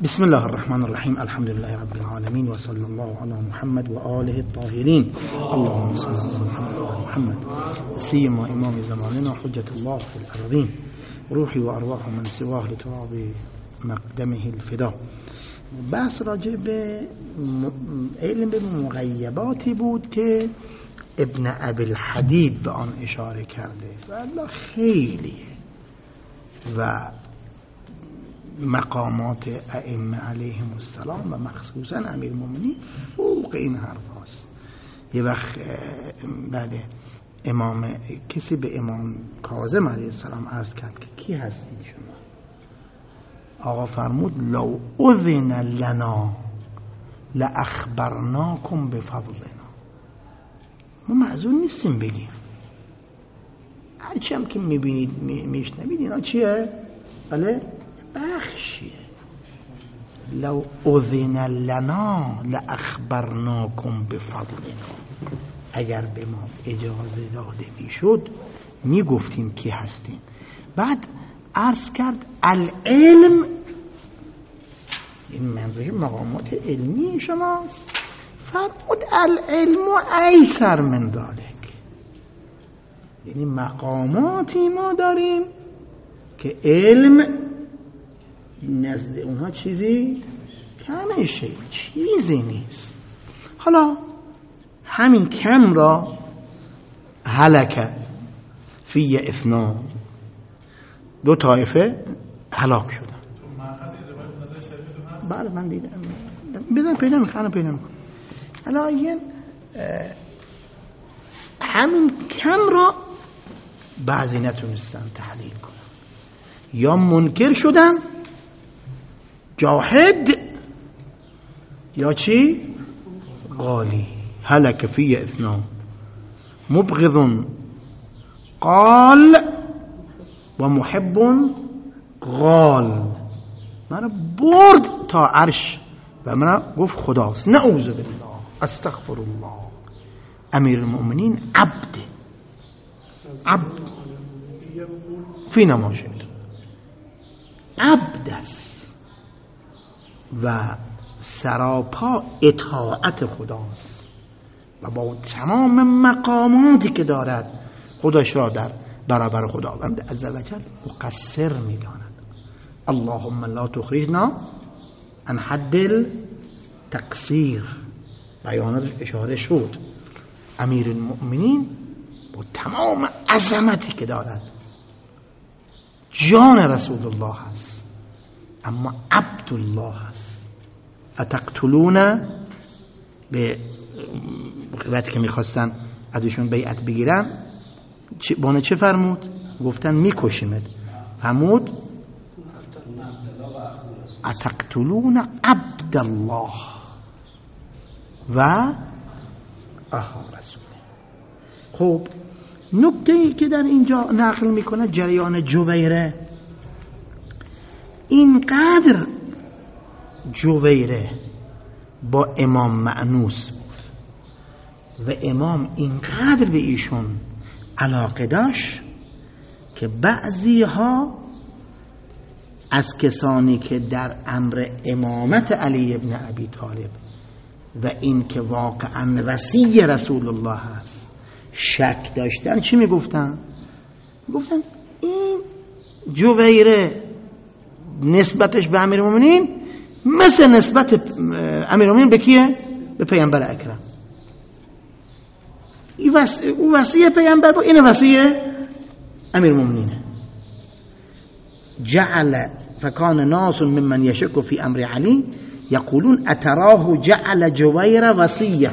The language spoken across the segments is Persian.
بسم الله الرحمن الرحیم. الحمد لله رب العالمین و صلی الله علی محمد و آله الطاهرین. اللهم صل علی محمد و آل محمد سیما امام زماننا حجت الله فی الارضین روحی و ارواح من سواه لتراب مقدمه الفدا. بحث راجع به علم به مغیباتی بود که ابن ابی الحدید به آن اشاره کرده و الله خیلیه و مقامات ائمه علیهم السلام و مخصوصا امیرالمومنین فوق این حرف هاست. یه وقت بله کسی به امام کاظم علیه السلام عرض کرد که کی هستید شما؟ آقا فرمود لو اذن لنا لاخبرناکم بفضلنا. ما معذور نیستیم بگیم، هرچی هم که میبینید میشنوید اینا چیه؟ بله بخشیه. لو اذن لنا لاخبرناکم بفضلنا، اگر به ما اجازه داده میشد میگفتیم کی هستیم. بعد عرض کرد العلم، این منظور مقامات علمی شماست. فرمود العلم ایسر من ذلک، یعنی مقاماتی ما داریم که علم نزد اونها چیزی کمشه، چیزی نیست. حالا همین کم را هلکه فی اثنان، دو طایفه هلاک شدن. بله من دیدم، بزن پیدا میکنم. حالا این همین کم را بعضی نتونستن تحلیل کنن، یا منکر شدن جاحد، یا چی؟ غالی. هلک فی اثنان مبغض قال و محب غال. من برد تا عرش و من گفت خداست. نعوذ بالله، استغفر الله. امیر المؤمنین عبد فی نماشه عبد است و سراپا اطاعت خداست و با تمام مقاماتی که دارد خودش را در برابر خداوند عزوجل مقصر می‌داند. اللهم لا تخرجنا عن حد التقصیر. بیانات اشاره شد. امیر المؤمنین با تمام عظمتی که دارد جان رسول الله هست، اما عبدالله هست. اتقتلون، به وقتی که میخواستن ازشون بیعت بگیرن بانه چه فرمود؟ گفتن میکشیمت. فرمود اتقتلون عبدالله و اخا رسوله. خب نکته ای که در اینجا نقل میکنه جریان جویره، اینقدر جویره با امام مأنوس بود و امام اینقدر به ایشون علاقه داشت که بعضی ها از کسانی که در امر امامت علی ابن ابی طالب و این که واقعا وصی رسول الله هست شک داشتن چی میگفتن؟ گفتن این جویره نسبتش به امیرالمومنین مثل نسبت امیرالمومنین به کیه؟ به پیامبر اکرم. او وصی پیامبر با این وصی امیرالمومنینه. جعل فکان ناس ممن یشک فی امر علی یقولون اتراه جعل جویر وصیه.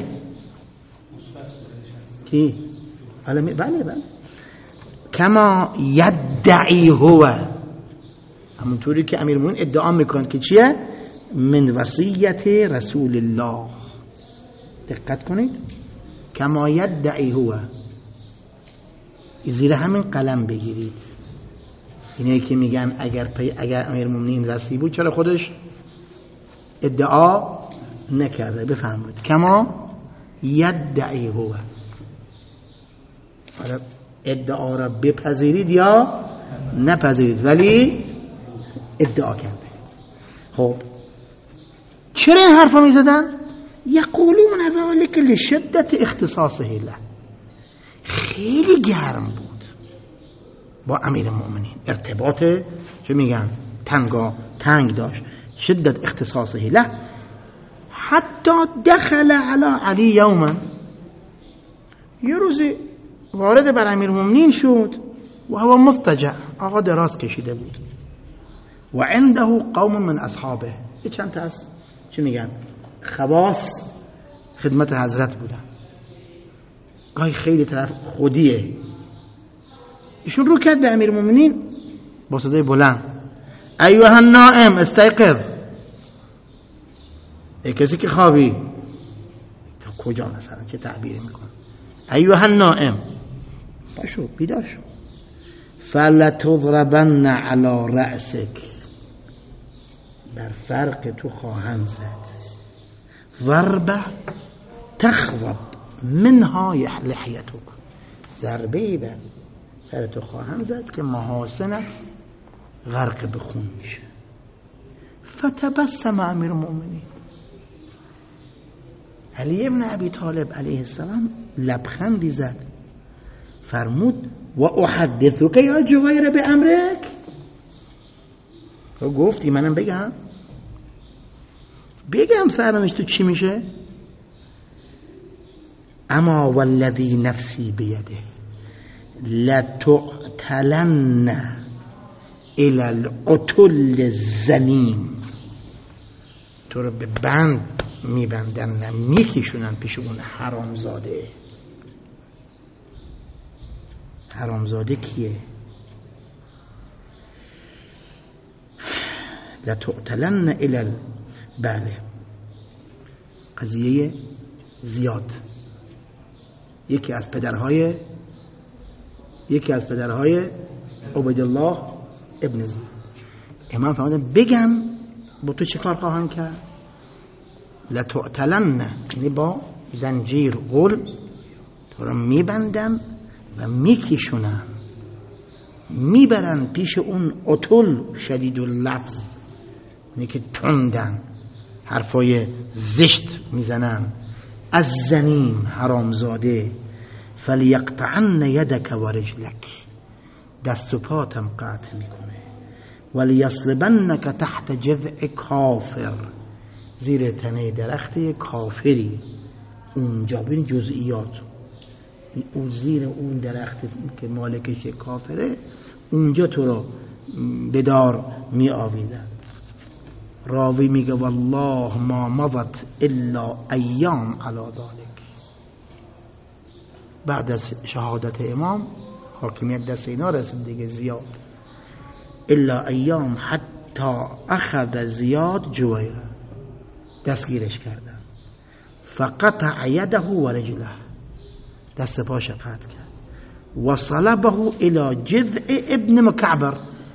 کی؟ بله کما یدعی هو، همونطوری که امیرالمومنین ادعا میکنند که چیه؟ من وصیت رسول الله. دقت کنید، کما یدعی هو، زیر همین قلم بگیرید. اینه که میگن اگر امیرالمومنین وصی بود چرا خودش ادعا نکرده؟ بفرمایید کما یدعی هو. حالا ادعا را بپذیرید یا نپذیرید، ولی ادعا کرده. خب چرا این حرفا میزدن؟ یقولون ذلك لشدت اختصاصه له، خیلی گرم بود با امیر المؤمنین، ارتباط چه میگن تنگ داشت، شدت اختصاصه له. حتی دخل علی علی یوما، یه روزی وارد بر امیر المؤمنین شد و هو مضطجع، آقا دراز کشیده بود، و عنده قوم من اصحابه، یه چند تا از چه میگن خواص خدمت حضرت بودن، گاهی خیلی طرف خودیه. ایشون رو کرد به امیر المؤمنین با صدای بلند، ایها النائم استیقظ، ای کسی که خوابی، تا کجا مثلا چه تعبیری میکن، ایها النائم باشو بیدار شو، فلتضربن علی رأسک، بر فرق تو خواهم زد، ضربه تخضب منها لحیتک، ضربه بر سر تو خواهم زد که محاسنت غرق به خون میشه. فتبسم امیر المؤمنین، علی ابن ابی طالب علیه السلام لبخندی زد، فرمود و احدثک یا جویر به امرک، تو گفتی منم بگم سرنوشت تو چی میشه؟ اما والذی نفسی بیده لتعتلن الى العتل الزنیم، تو رو به بند میبندن و میکشونن پیش اون حرامزاده. حرامزاده کیه؟ لتعتلن الى بله، قضیه زیاد، یکی از پدرهای عبیدالله ابن زیاد. امام فرمودن بگم با تو چه کار خواهم کرد؟ لتعتلن، یعنی با زنجیر غل تو رو میبندن و میکشونن میبرن پیش اون عتل شدید اللفظ، یعنی که تندن، حرفای زشت میزنن، از زنیم حرامزاده، فلیقطعن یدک و رجلک، دست و پاتم قطع میکنه، ولیصلبنک تحت جذع کافر، زیر تنه درخت کافری، اونجا بین جزئیات، اون زیر اون درخت که مالکش کافره، اونجا تو رو به دار می آویزن. راوی میگه والله ما مضت الا ایام علی ذلک، بعد از شهادت امام حاکمیت دست اینا رسید دیگه زیاد، الا ایام حتی اخذ زیاد جویره، دستگیرش کردن، فقطع یده و رجله، دست پاش قطع کرد، و صلبه الى جذع ابن مکعبر،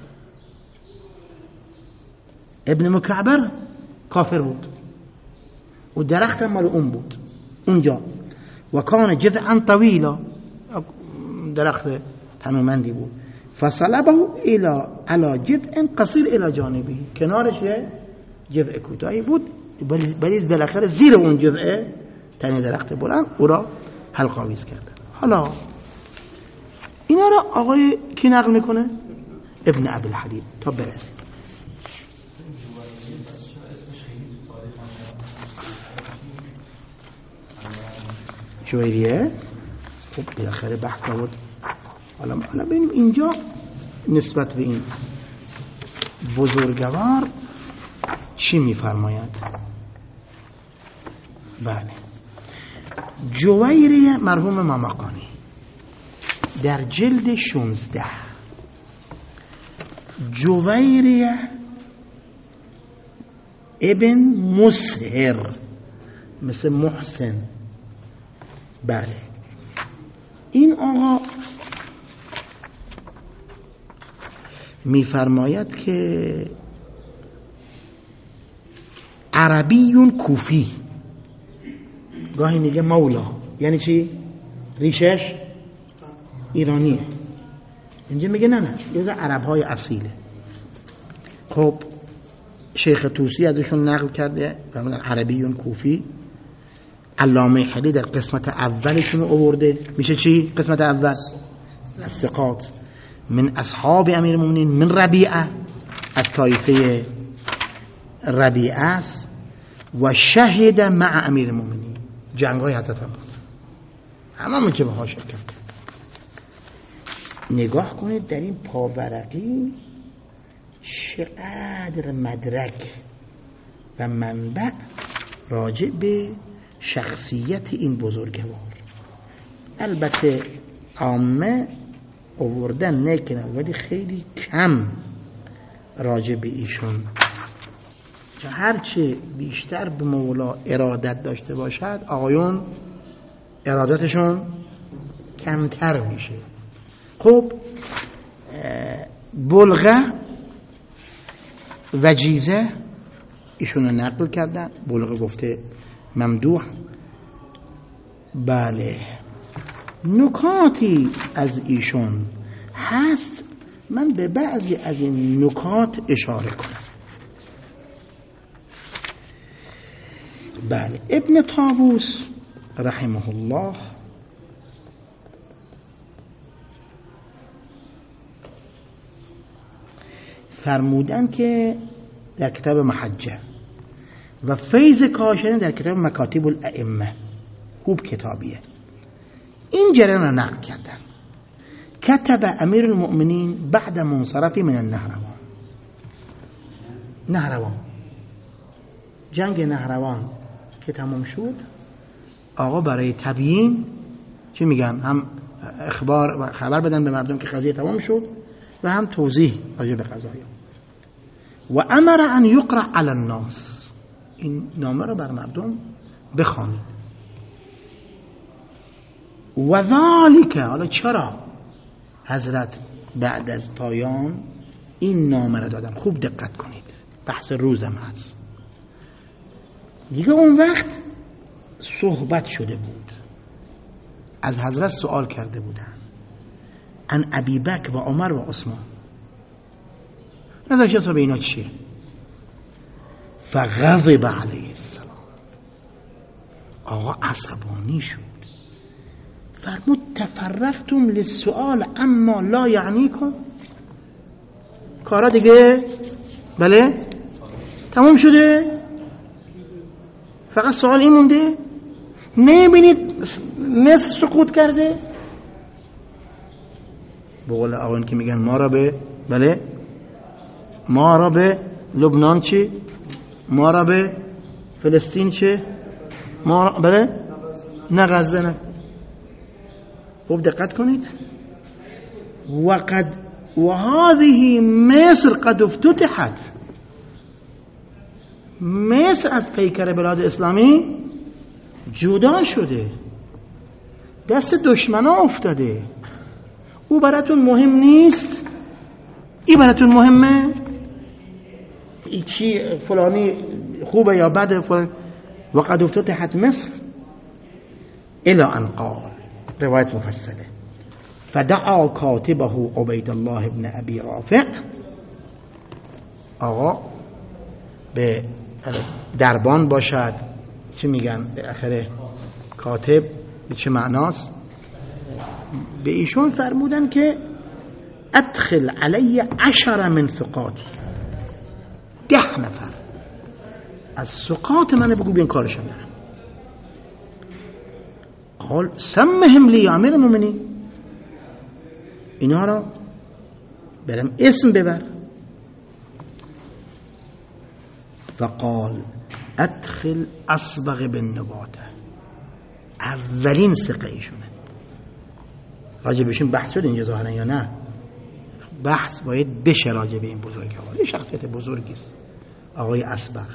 ابن مکعبر کافر بود و درخت مال اون بود اونجا، و کان جذعا طویلا، درخت تنومندی بود، فصلبه على جذع قصیر الى جانبی، کنارش یه جذع کوتاهی بود، ولی بالاخره زیر اون جذع تنه درخت بلند او را حلق آویز کردن. حالا اینا را آقای کی نقل میکنه؟ ابن ابی الحدید تا برسید. جویریه خب بالاخره بحث نبود. حالا ببینیم اینجا نسبت به این بزرگوار چی میفرماید. بله، جویریه مرحوم مامقانی در جلد 16، جویریه ابن مسهر مثل محسن. بله، این آقا میفرماید که عربیون کوفی، گاهی میگه مولا، یعنی چی؟ ریشش ایرانیه، اینجا میگه نه یه عرب های اصیله. خب شیخ طوسی ازشون نقل کرده، عربیون کوفی. علامه حلی در قسمت اولشون آورده. میشه چی؟ قسمت اول الثقات من اصحاب امیر المؤمنین من ربیعه، از طایفه ربیعه است. و شهد مع امیر المؤمنین، جنگ‌های حضرت هم بود، همه چه بهاش کرد. نگاه کنید در این پاورقی چقدر مدرک و منبع راجع به شخصیت این بزرگوار. البته عامه آوردن نکنه، ولی خیلی کم راجع به ایشون. هرچه بیشتر به مولا ارادت داشته باشد، آقایون ارادتشون کمتر میشه. خب بلغه وجیزه ایشون رو نقل کردن. بلغه گفته ممدوح. بله، نکاتی از ایشون هست، من به بعضی از این نکات اشاره کنم. بله، ابن طاووس رحمه الله فرمودن که در کتاب محجه و فیض کاشانی در کتاب مکاتب الائمه، خوب کتابیه، این جریان را نقل کردن. کتب امیر المؤمنین بعد منصرفی من نهروان، جنگ نهروان که تمام شد، آقا برای تبیین چی میگن؟ هم اخبار و خبر بدن به مردم که قضیه تمام شد و هم توضیح راجع به قضایا. و امر ان یقرأ علی الناس، این نامه را بر مردم بخوانید. و ذالک، حالا چرا حضرت بعد از پایان این نامه را دادن؟ خوب دقت کنید، بحث روزم هست. دیگه اون وقت صحبت شده بود، از حضرت سوال کرده بودن ان ابی بکر و عمر و عثمان، نظر شما به اینا چیه؟ فغضب علیه السلام، آقا عصبانی شد، فرمود تفرغتم للسؤال اما لا یعنیکم، کارا دیگه بله تمام شده، فقط سوال این مونده، نمیبینید مصر سقوط کرده؟ بقول آقایون که میگن ما را به بله، ما را به لبنان چی؟ ما را به فلسطین چه؟ ما را بله؟ نه غزه نه. خوب دقت کنید. و هذه مصر قد افتتحت، مصر از پیکر بلاد اسلامی جدا شده، دست دشمنا افتاده. او براتون مهم نیست، ای براتون مهمه، ای چی فلانی خوبه یا بده. و قد افتتحت مصر الى ان قال، روایت مفصله، فدعا کاتبه عبید الله ابن ابی رافع، آقا به دربان باشد، چی میگن به آخره کاتب به چه معناست؟ به ایشون فرمودن که ادخل علی 10 من ثقاتی، 10 نفر از ثقات من بگو بیان کارشون دارم. قال سمهم لی امیر المؤمنین، اینا را برم اسم ببر. فقال ادخل اصبغ بن نباته، اولین ثقه ایشونه. راجع بهشون بحث شد اینجا ظاهرا یا نه؟ بحث باید بشه راجع به این بزرگوار، یه شخصیت بزرگی است آقای اصبغ.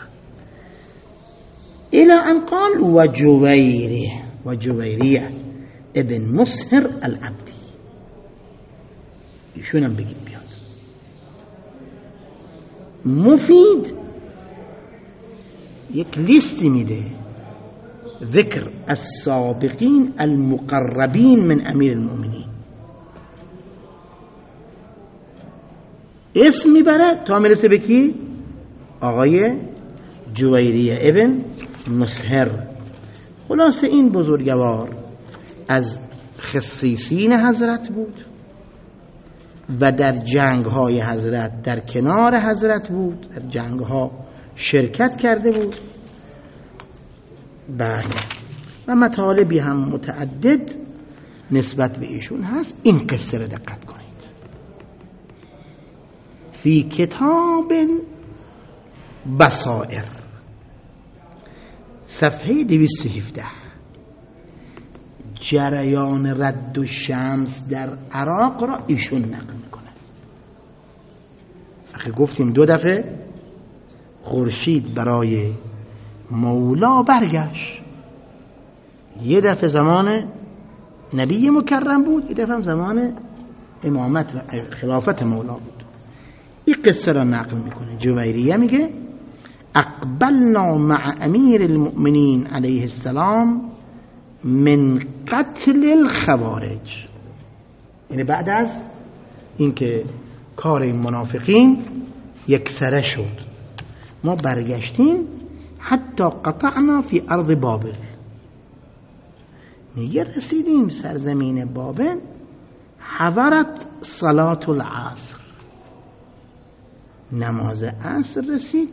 الى ان قال و جویریه ابن مسهر العبدی، ایشون هم بگید بیاد. مفید یک لیستی میده، ذکر السابقین المقربین من امیر المؤمنین، اسم میبره تا میرسه به کی؟ آقای جویریه ابن مسهر. خلاصه این بزرگوار از خصیصین حضرت بود و در جنگ‌های حضرت در کنار حضرت بود، در جنگ‌ها شرکت کرده بود. بله، و مطالبی هم متعدد نسبت به ایشون هست. این قصه رو دقت کنید. فی کتاب بصائر صفحه 217 جریان رد الشمس در عراق را ایشون نقل میکنه. آخه گفتیم 2 دفعه خورشید برای مولا برگشت. یه دفعه زمان نبی مکرم بود، یه دفعه هم زمان امامت و خلافت مولا بود. این قصه را نقل میکنه. جویریه میگه اقبلنا مع امیر المؤمنین علیه السلام من قتل الخوارج، یعنی بعد از اینکه کار این منافقین یکسره شد ما برگشتیم حتی قطعنا فی ارض بابل. میگه رسیدیم سرزمین بابل، حضرت صلاة العصر، نماز عصر رسید.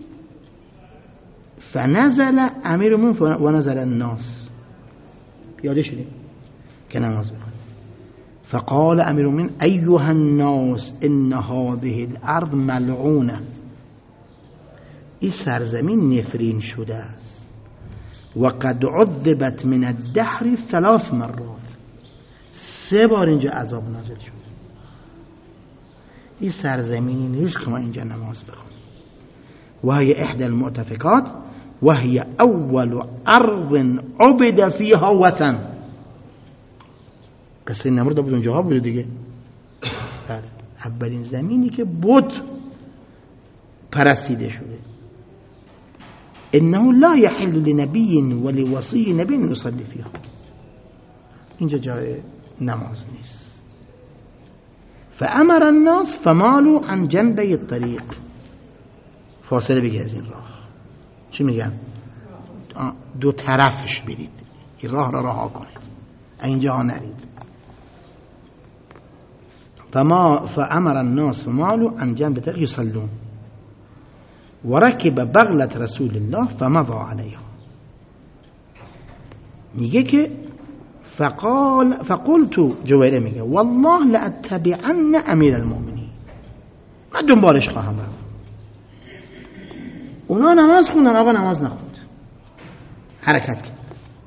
فنزل امیرمون و نزل الناس، یاده شدیم که نماز بخونیم. فقال امیرمون ایها الناس ان هذه الارض ملعونه، این سرزمین نفرین شده است. و قد عذبت من الدهر 3 مرات، 3 بار اینجا عذاب نازل شد. این سرزمینی نیست که ما اینجا نماز بخونیم. و هی احدى المؤتفقات و هی اول ارض عبد فیها وثن. قصه نمرود بود اونجاها بود دیگه. اولین زمینی که بت پرستیده شده. انه لا يحل لنبي ولوصي نبي يصلي فيها، اینجا جای نماز نیست. فامر الناس فمالوا عن جنبي الطريق، فاصله بگیر از این راه. چی میگن؟ 2 طرفش برید، این راه را رها کنید، اینجا ها نرید. فامر الناس فمالوا عن جنب الطريق يصلون وركب بغلة رسول الله فمضى عليها. میگه که فقلت، جویره میگه والله لاتبعن امیر المؤمنین، من دنبالش خواهم رفت. اونا نماز خوندن، آقا نماز نخوند، حرکت کرد.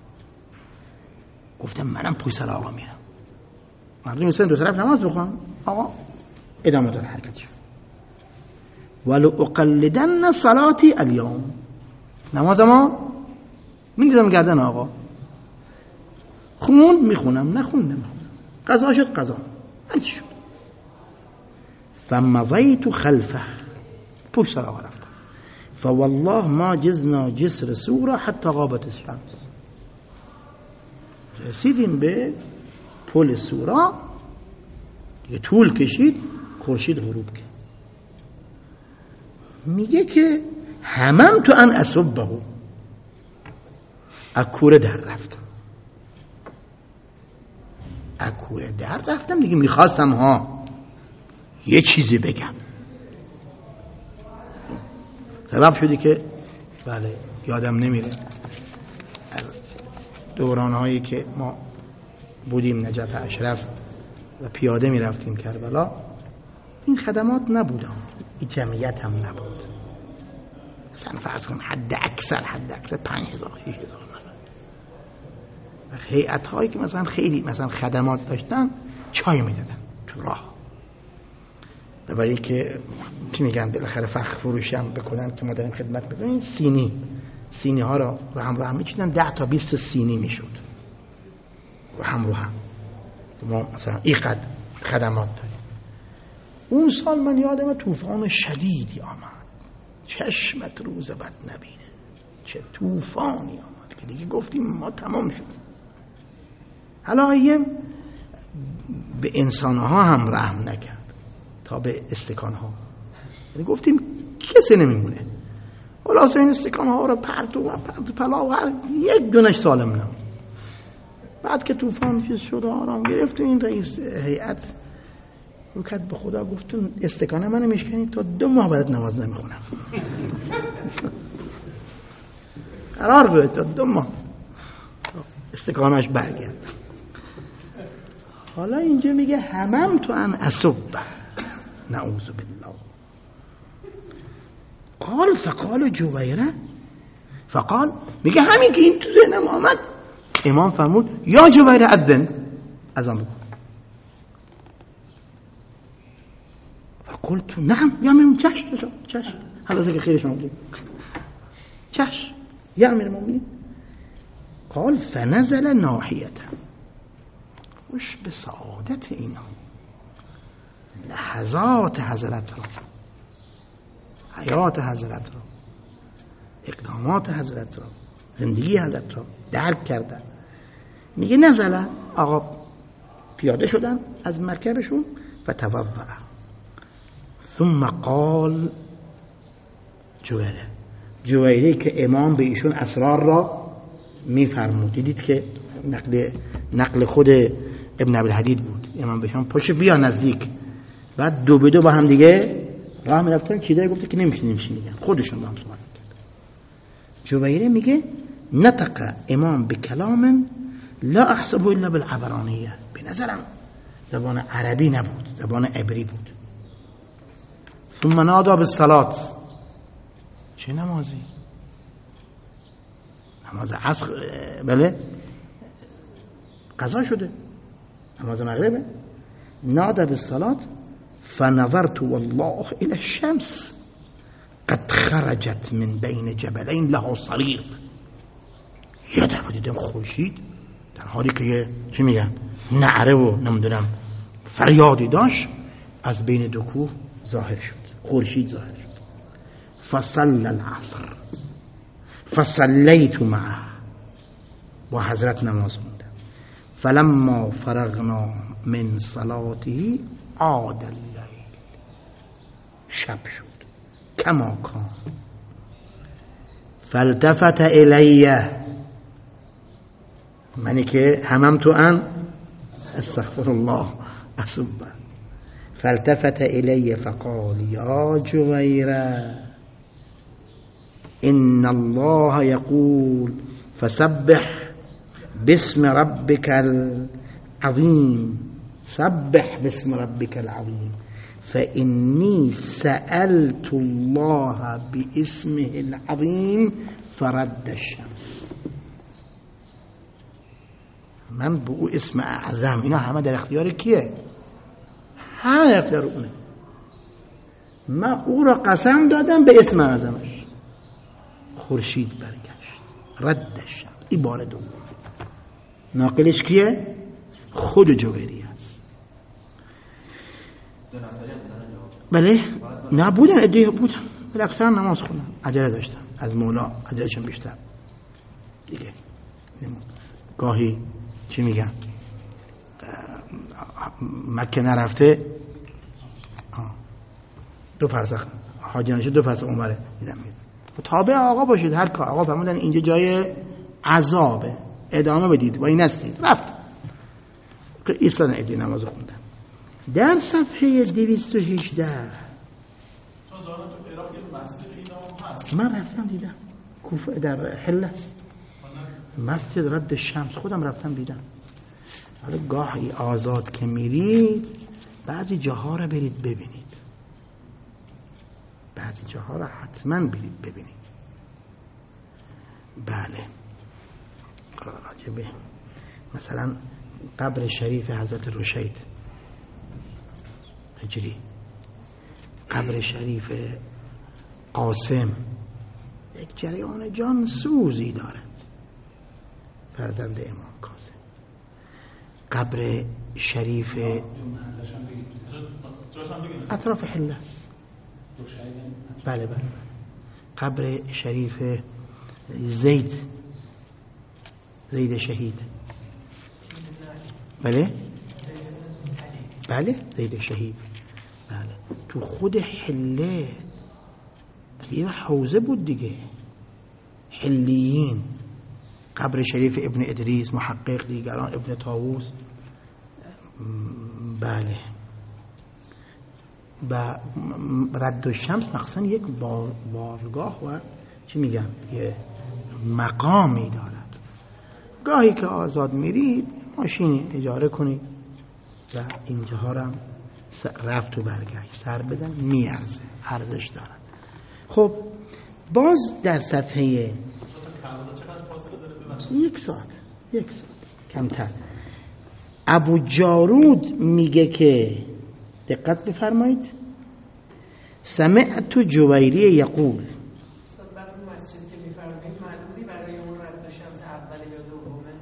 گفتم منم پشت سر آقا میرم. مردم مثلا 2 طرف نماز بخوان، آقا ادامه داد حرکتش. ولو اقلدن صلاتی اليوم، نماز ما میگذارم گردن آقا، خوند میخونم، نخوند نمیخونم، قضا شد قضا، هرچی شد. فمضیت خلفه، پشت سر آقا رفتم. فوالله ما جزنا جسر سورة حتی غابت الشمس، رسیدیم به پل سورا، یه طول کشید، خورشید غروب کرد. میگه که همم تو ان اصبه، اکوره در رفتم دیگه. میخواستم یه چیزی بگم، سبب شدی که بله یادم نمیره دورانهایی که ما بودیم نجف اشرف و پیاده میرفتیم کربلا، این خدمات نبودن، این جمعیت هم نبود. مثلا فرض کن حد اکثر 5000 6000 نفر. هیئت هایی که مثلا خیلی مثلا خدمات داشتن چای میدادن تو راه، برای که چی میگن بالاخره فخر فروشی هم بکنن که ما داریم خدمت میکنیم. سینی ها رو هم میچیدن، 10 تا 20 سینی میشد رو هم ما مثلا اینقدر خدمات داریم. اون سال من یادم طوفان شدیدی آمد، چشمت روز بد نبینه، چه طوفانی آمد که دیگه گفتیم ما تمام شد. حالا به انسانها هم رحم نکرد تا به استکانها، یعنی گفتیم کسی نمیمونه. خلاص این استکان ها رو پرت پلا و یک دونش سالم نه. بعد که طوفان چیز شد آرام گرفت این رئیس هیئت رو کرد به خدا گفتون استکانه منو میشکنی تا 2 ماه برات نماز نمیخونم. قرار بود تا 2 ماه استکانش برگرد. حالا اینجا میگه همم تو ان اسب نعوذ بالله. قال فقال جویره فقال میگه همین که این تو ذهنم آمد امام فرمود یا جویره اذن اذان بکن. فقلت نعم یا امیر چشم حالا که خیرش موجود چشم یا امیر المؤمنین. قال فنزل ناحیته. خوش به سعادت اینا لحظات حضرت را، حیات حضرت را، اقدامات حضرت را، زندگی حضرت را درک کردن. میگه نزله آقا پیاده شدن از مرکبشون و توضع. ثم قال جویره که امام به ایشون اسرار را میفرمود. دیدید که نقل خود ابن عبدالحدید بود. امام بهشون پشت بیا نزدیک، بعد 2 به 2 با هم دیگه راه میرفتن. چیزایی گفته که نمیشه میگن، خودشون با هم صحبت کرد. جویره میگه نطق امام بکلام لا احسبه الا بالعبرانیه. به نظرم زبان عربی نبود، زبان عبری بود. ثم نادى بالصلاه. چه نمازی؟ نماز عصر، بله قضا شده، نماز مغربه. نادى بالصلاه فنظرت والله الى الشمس قد خرجت من بين جبلين له صرير. یه دفعه دیدم خورشید در حالی که چی میگن نعره و نمیدونم فریادی داشت از بین 2 کوه ظاهر شد، خورشید ظاهر شد. فصلى العصر فصليت معه. با حضرت نماز خوندم. فلما فرغنا من صلاته عاد الليل. شب شد کما کان. فالتفت الیه، منی که هممت ان استغفر الله اسب. فالتفت الی فقال یا جویره ان الله يقول فسبح باسم ربك العظيم. سبح باسم ربك العظيم فإني سألت الله باسمه العظيم فرد الشمس. من به او اسم اعظم، اینا همه در اختیار کیه؟ همه در اختیار اونه. من او را قسم دادم به اسم اعظمش. خورشید برگشت. رد الشمس. این بار دوم. ناقلش کیه؟ خود جویری است. بله نبودن، ادعیه بودن ولی اکثر نماز خوندن، عجله داشتن از مولا، عجلهشون بیشتر دیگه. گاهی چی میگن مکه نرفته 2 فرسخ حاجی نشد، 2 فرسخ عمره دیدم. تابع آقا باشید، هر کار آقا فرمودن اینجا جای عذابه ادامه بدید و این هستید، رفت ایستادن ادعی نماز خوندن. در صفحه 218 من رفتم دیدم کوفه در حله مسجد رد شمس، خودم رفتم دیدم. حالا گاهی آزاد که میرید بعضی جاها را برید ببینید، بعضی جاها را حتما برید ببینید. بله راجبه مثلا قبر شریف حضرت رشید هجری، قبر شریف قاسم، یک جریان جان سوزی دارد، فرزند امام کاظم. قبر شریف اطراف حله است. بله بله. قبر شریف زید شهید، بله بله زید شهید، بله تو خود حله یه حوزه بود دیگه، حلیین، قبر شریف ابن ادریس، محقق دیگران، ابن طاووس. بله. و رد الشمس مخصوصا یک بارگاه و چی میگم یه مقامی دارد. گاهی که آزاد میرید ماشینی اجاره کنید و اینجاها هم رفت و برگشت سر بزن، میارزه، ارزش دارد. خب باز در صفحه یک ساعت کمتر ابو جارود میگه که دقت بفرمایید، سمعت جویری یقول، مسجد که میفرمایید معلومی برای اون رد شمس اوله یا دومه؟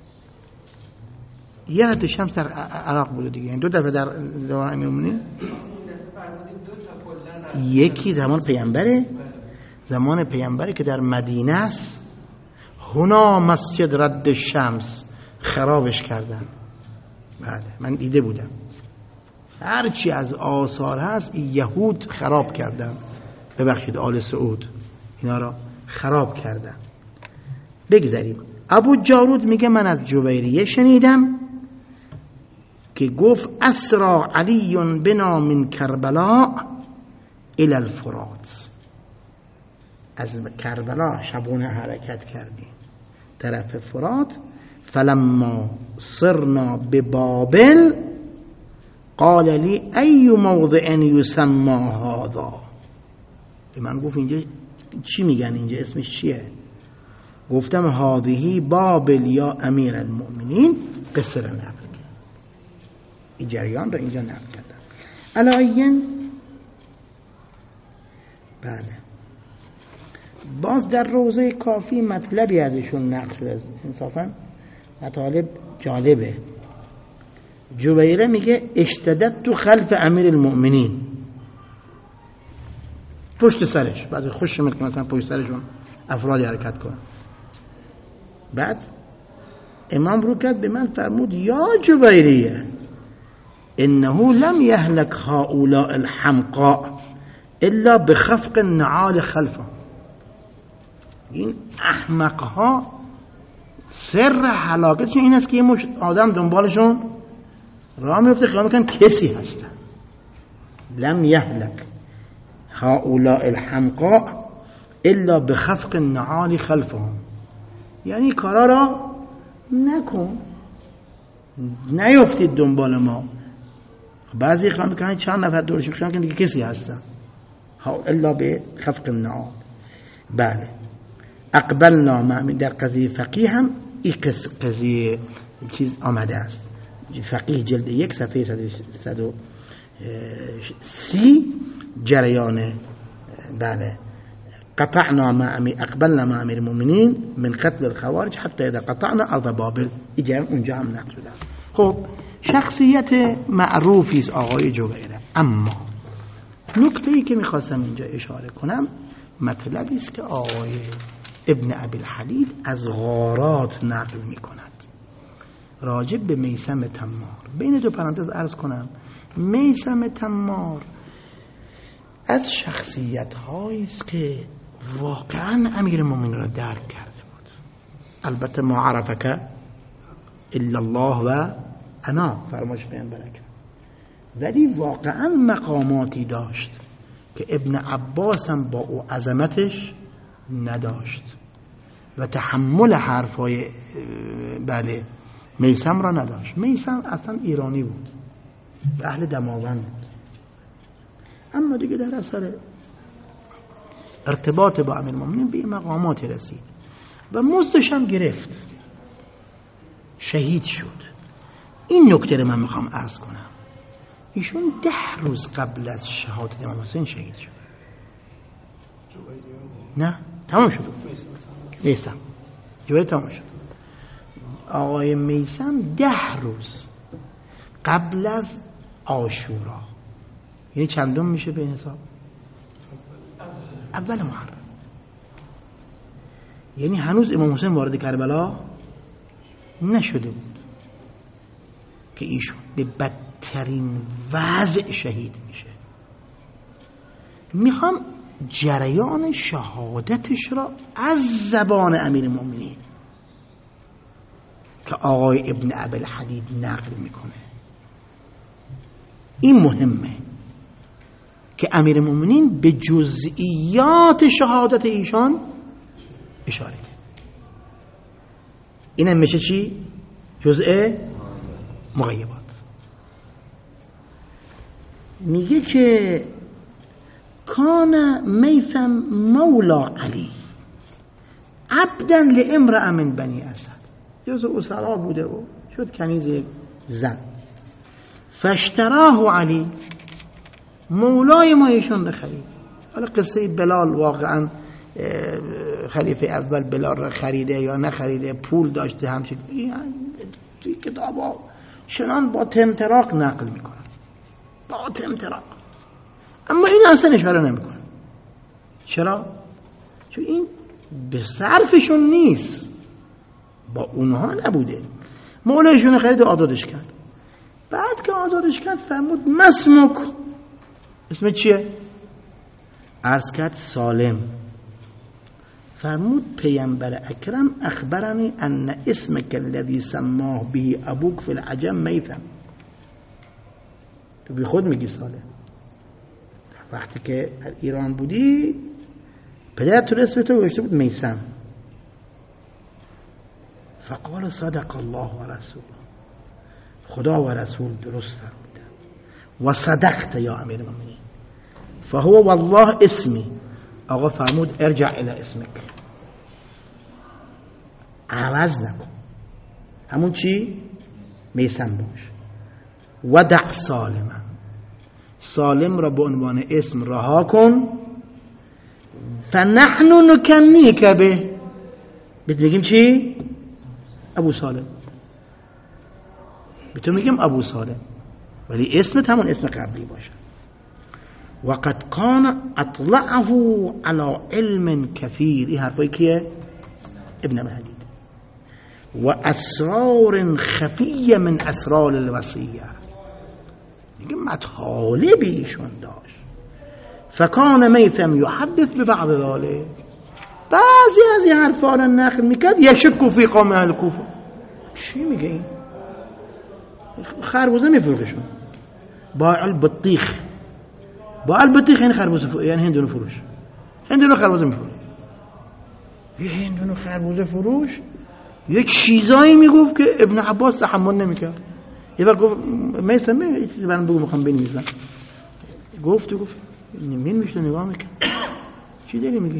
یه رد شمس در عراق بوده دیگه، این 2 دفعه در دوران امیرالمومنین. این دفعه فرمودید 2 تا کلا، یکی زمان پیامبره، زمان پیامبره که در مدینه است، هنا مسجد رد شمس خرابش کردن. بله من دیده بودم، هرچی از آثار هست یهود خراب کردن، ببخشید آل سعود اینا را خراب کردن. بگذاریم. ابو جارود میگه من از جویریه شنیدم که گفت اسرا علی بنا من کربلا الى الفرات، از کربلا شبونه حرکت کردیم طرف فرات. فلما صرنا ببابل قال لی ای موضع یسمى هذا، به من گفت اینجا چی میگن، اینجا اسمش چیه؟ گفتم هذه بابل یا امیر المؤمنین. قصه را نقل کرد، این جریان را اینجا نقل کردن. علایین بله باز در روضه کافی مطلبی ازشون نقل شده، انصافا مطالب جالبه. جویره میگه اشتدت تو خلف امیر المؤمنین، پشت سرش، بعضی خوش میاد که مثلا پشت سرشون افرادی حرکت کنن. بعد امام رو کرد به من فرمود یا جویریه انه لم یهلک هؤلاء الحمقاء الا بخفق النعال خلفهم، این احمقها سر هلاکتشون این است که یه آدم دنبالشون راه میفته خیال میکنن کسی هستن. لم یهلک هؤلاء الحمقاء الا بخفق النعال خلفهم، یعنی کارا را نکن، نیفتید دنبال ما. بعضی خیال میکنن چند نفر دورشون خیال میکنن که کسی هستن، الا بخفق النعال. بله اقبلنا معمی، در قضیه فقیه هم این قضیه چیز آمده است، فقیه جلد 1 صفحه 130 جریان. بله قطعنا مع اقبلنا مع امیر المؤمنین من قتل الخوارج حتی اذا قطعنا ارض بابل، این اونجا هم نقل شده. خب شخصیت معروفی است آقای جویره، اما نکته‌ای که میخواستم اینجا اشاره کنم مطلبی است که آقای ابن ابی الحلیل از غارات نقل میکند راجب به میثم تمار. بین 2 پرانتز عرض کنم، میثم تمار از شخصیت هایی است که واقعا امیر المؤمنین را درک کرده بود. البته ما عرفک الا الله و انا فرمایش پیامبر اکرم، ولی واقعا مقاماتی داشت که ابن عباس هم با او عظمتش نداشت و تحمل حرفای بله میثم را نداشت. میثم اصلا ایرانی بود، اهل دماوند بود، اما دیگه در اثر ارتباط با امیرالمومنین به مقاماتی رسید و مزدش هم گرفت، شهید شد. این نکته رو من میخوام عرض کنم، ایشون 10 روز قبل از شهادت امام حسین شهید شد. نه تمام شد، میثم جوری تمام شد. آقای میثم 10 روز قبل از عاشورا، یعنی چندم میشه به حساب؟ اول محرم، یعنی هنوز امام حسین وارد کربلا نشده بود که ایشون به بدترین وضع شهید میشه. میخوام جریان شهادتش را از زبان امیر المؤمنین که آقای ابن ابوالحدید نقل میکنه. این مهمه که امیر المؤمنین به جزئیات شهادت ایشان اشاره کرد. اینم میشه چی؟ جزء مغیبات. میگه که کان میثم مولا علی عبدا لامرأ من بنی اسد، جزء اسرا بوده و شد کنیز زن. فاشتراه علی، مولای ما ایشون خرید. حالا قصه بلال واقعا خلیفه اول بلال را خریده یا نخریده، پول داشته، همچنین توی کتابا چنان با تمتراق نقل میکنن، با تمتراق، اما این اصلا اشاره نمیکنه. چرا؟ چون این به صرفشون نیست، با اونها نبوده. مولایشون خرید و آزادش کرد. بعد که آزادش کرد فرمود مسمک، اسم چیه؟ عرض کرد سالم. فرمود پیامبر اکرم اخبرنی ان اسمک الذی سماه به ابوک فی العجم میثم. تو بی خود میگی سالم، وقتی که ایران بودی پدر تو اسم تو گذاشته بود میثم. فقال صدق الله و رسول، خدا و رسول درست فرمودن. و صدقت یا امیر المؤمنین، فهو والله اسمی. آقا فرمود ارجع الى اسمک، عوض نکن، همون چی؟ میثم باش. و دع سالما، سالم را به عنوان اسم رها کن. فنحن نکنیک به، بهت میگیم چی؟ ابو سالم. به تو میگم ابو سالم، ولی اسمت همون اسم قبلی باشه. وقد کان اطلعه على علم کثیر. این حرفایی کیه؟ ابن ابوالحدید. و اسرار خفیه من اسرار الوصیه، میگه مطالبی ایشون داشت. فکان میثم یحدث ببعض ذلك، بعضی از این حرفا را نقل میکرد. یشک فی قوم اهل کوفه. چی میگه این؟ خربوزه میفروششون با البطیخ. با البطیخ این خربوزه یعنی هندونو فروش، هندونو خربوزه میفروش. یه هندونو خربوزه فروش یه چیزایی میگفت که ابن عباس تحمل نمیکرد. یه وقت گفت میثم یه چیزی برام بگو میخوام بنویسم. گفت من میشته نگاه میکرد، چی داری میگی؟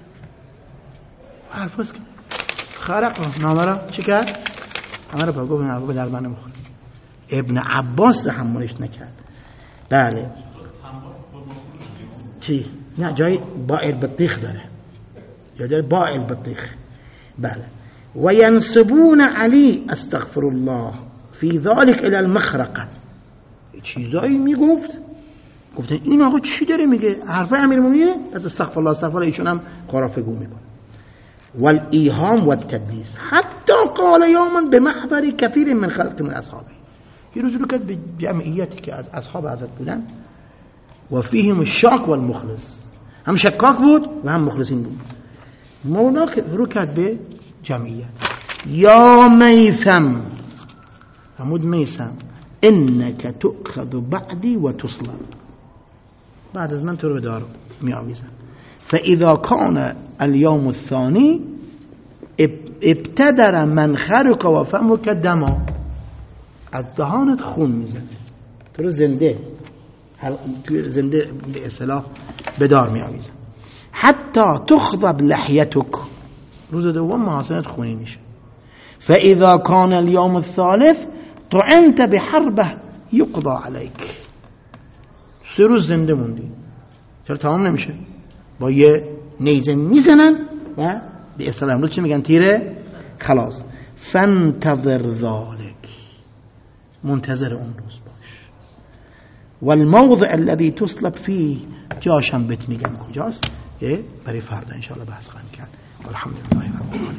حرفاست که خرق نامه را چی کرد؟ همه را گفت این حرفا در من نمیخوره. ابن عباس تحملش نکرد. بله چی؟ نه جای با البطیخ داره، جای با البطیخ. بله. و ینسبون علی استغفر الله فی ذلك الى المخرقه. چیزایی میگفت، گفتن این آقا چی داره میگه؟ حرف امیرالمومنینه، پس استغفر الله استغفر الله. ایشون هم خرافه گو میکنه. والایهام والتدلیس حتی قال یوما بمحضر کثیر من خلق من اصحابه. یه روز رو کرد به جمعیتی که از اصحاب حضرت بودن و فیهم الشاک والمخلص، هم شکاک بود و هم مخلصین بود. مولا رو کرد به جمعیت، یا میثم، فرمود میثم انک تؤخذ بعدی و تصلب، بعد از من تو رو به دار می آویزن. فاذا کان اليوم الثانی ابتدر منخرک و فمک دما، از دهانت خون میزنه، تو رو زنده به اصطلاح به دار می آویزن. حتی تخضب لحیتک، روز دوم محاسنت خونی میشه. فاذا کان اليوم الثالث طعنت بحربه یقضى علیک، 3 روز زنده موندی. چرا تمام نمیشه؟ با یه نیزه میزنن و به اصطلاح امروز چی میگن؟ تیره خلاص. فانتظر ذلك، منتظر اون روز باش. والموضع الذي تصلب فيه، جاشم بهت میگم کجاست، برای فردا ان شاء الله بحث خواهیم کرد. الحمدلله رب العالمین.